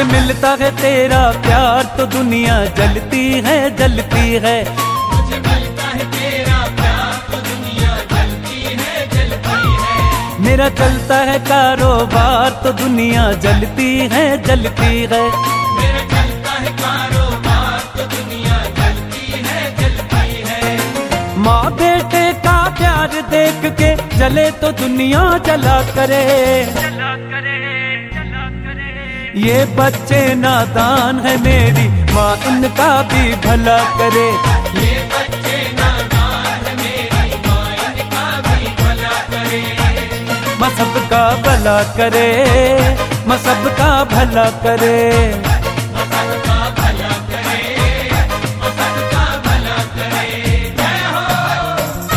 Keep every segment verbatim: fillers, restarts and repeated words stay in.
मुझे मिलता है तेरा प्यार तो दुनिया जलती है जलती है। मुझे मिलता है तेरा प्यार तो दुनिया जलती है जलती है। मेरा चलता है कारोबार तो दुनिया जलती है जलती है। मेरा चलता है कारोबार तो दुनिया जलती है जलती है। माँ बेटे का प्यार देख के जले तो दुनिया जला करे, जला करे, जला करे। ये बच्चे नादान है मेरी माँ इनका भी भला करे। ये बच्चे नादान है मेरी माँ इनका भी भला करे। माँ सबका भला करे, माँ सबका भला करे। माँ सबका भला करे, माँ सबका भला करे। जय हो।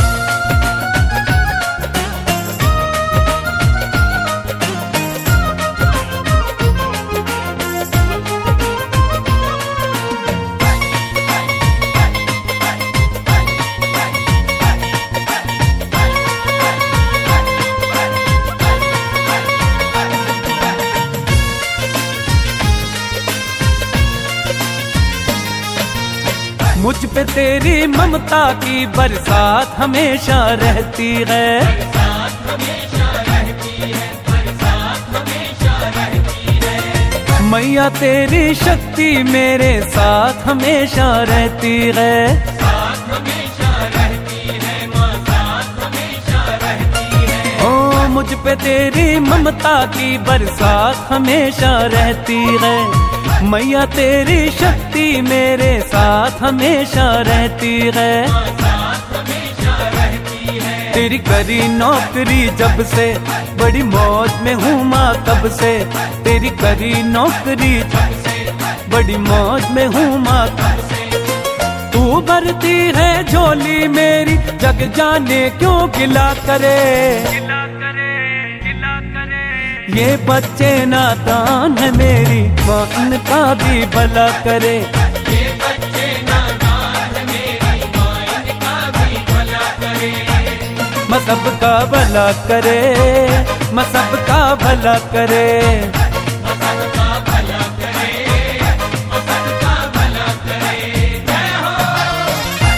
मुझ पे तेरी ममता की बरसात हमेशा रहती है, बरसात हमेशा रहती है, बरसात हमेशा रहती है। मैया तेरी शक्ति मेरे साथ हमेशा रहती है, साथ हमेशा रहती है, माँ साथ हमेशा रहती है। ओ मुझ पे तेरी ममता की बरसात हमेशा रहती है। मैया तेरी शक्ति मेरे साथ हमेशा रहती है, माँ साथ हमेशा रहती है। तेरी करी नौकरी जब से बड़ी मौज में हूँ माँ तब से। तेरी करी नौकरी जब से बड़ी मौज में हूँ माँ तब से। तू भरती है झोली मेरी जग जाने क्यों गिला करे, गिला करे, गिला करे। ये बच्चे नादान है मेरी माँ इनका भी भला करे। ये बच्चे नादान है मेरी माँ इनका भी भला करे। मैं सबका भला करे, मैं सबका भला करे। माँ सबका भला करे, माँ सबका भला करे। जय हो।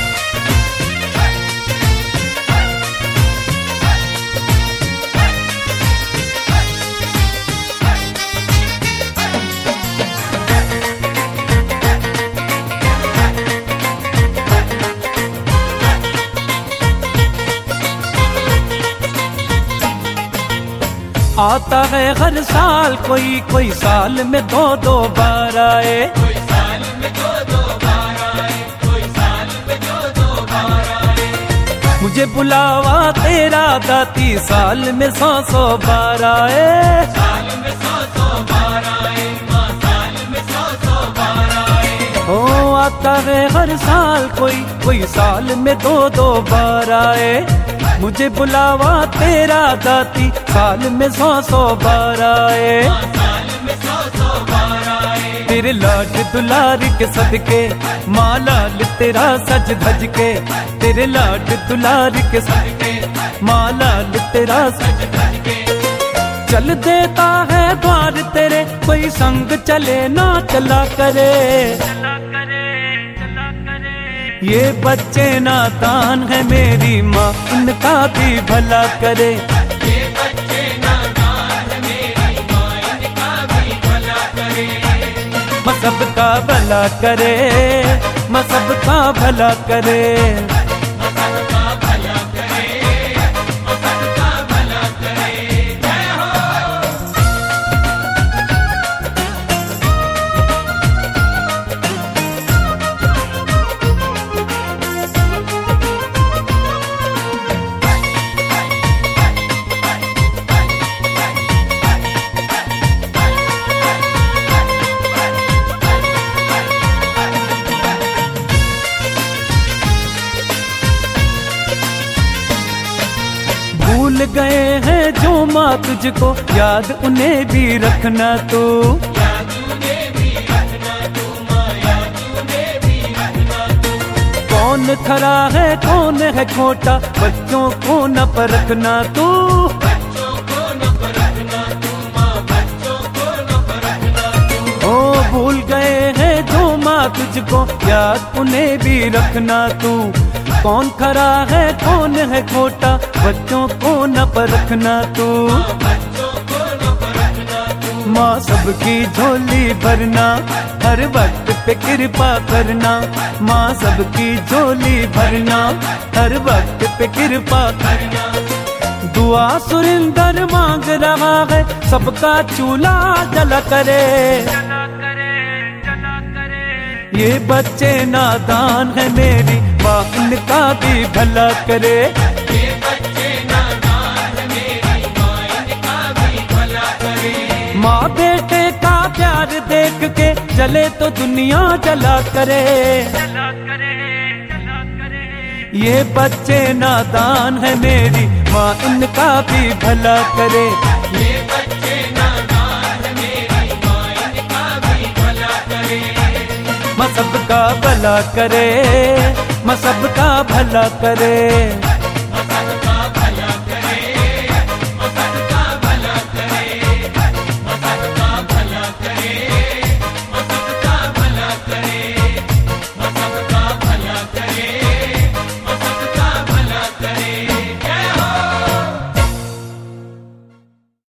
आता है हर साल कोई कोई साल में दो दो बार आए, कोई साल में दो दो बार आए, कोई साल में दो दो बार आए। मुझे बुलावा तेरा दाती साल में सौ सौ बार आए। साल में सौ सौ बार आए, माँ साल में सौ सौ बार आए। ओ आता है हर साल कोई कोई साल में दो दो बार आए। मुझे बुलावा तेरा दाती साल में सौ सौ बार आए। माँ साल में सौ सौ बार आए। तेरे लाड दुलार के सदके माँ लाल तेरा सज धज के। तेरे लाड दुलार के सदके माँ लाल तेरा सज धज के। चल देता है द्वार तेरे कोई संग चले ना चला करे, चला करे, चला करे। ये बच्चे नादान है मेरी माँ इनका भी भला करे। ये बच्चे नादान है मेरी माँ इनका भी भला करे। मैं सबका भला करे, मैं सबका भला करे। माँ सबका भला करे, माँ सबका भला करे। जय हो। भूल गए हैं जो माँ तुझको याद उन्हें भी रखना तू। याद उन्हें भी रखना तू, माँ याद उन्हें भी रखना तू। कौन खरा है कौन है खोटा बच्चों को न परखना तू। बच्चों को न परखना तू, माँ बच्चों को न परखना तू। ओ माँ तुझको याद उन्हें भी रखना तू। कौन खरा है कौन है खोटा बच्चों को न परखना तू। माँ सबकी झोली भरना हर वक्त पे कृपा करना। माँ सबकी झोली भरना हर वक्त पे कृपा करना। दुआ सुरिंदर मांग रहा है सबका चूल्हा जला करे। ये बच्चे नादान है मेरी माँ इनका भी भला करे। ये बच्चे नादान है मेरी माँ इनका भी भला करे। माँ बेटे का प्यार देख के जले तो दुनिया जला करे। ये बच्चे नादान है मेरी माँ इनका भी भला करे। ये बच्चे नादान है मेरी माँ इनका भी भला करे। माँ सबका भला करे। माँ सबका भला करे। माँ सबका भला करे। माँ सबका